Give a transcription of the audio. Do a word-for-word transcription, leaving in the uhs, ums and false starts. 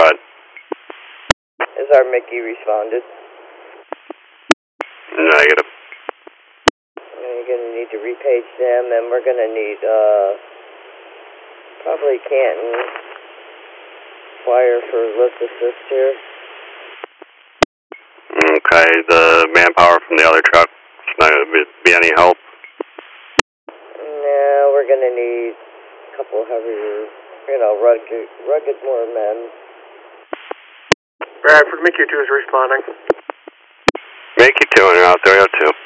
ahead. Has our Mickey responded? Negative. You're going to need to repage them, and we're going to need, uh, probably Canton Fire for lift assist here. Okay, the manpower from the other truck is not going to be any help. No, we're going to need a couple heavier, you know, rugged, rugged more men. Bradford, Mickey two is responding. Make it two, and you're out there, you have two.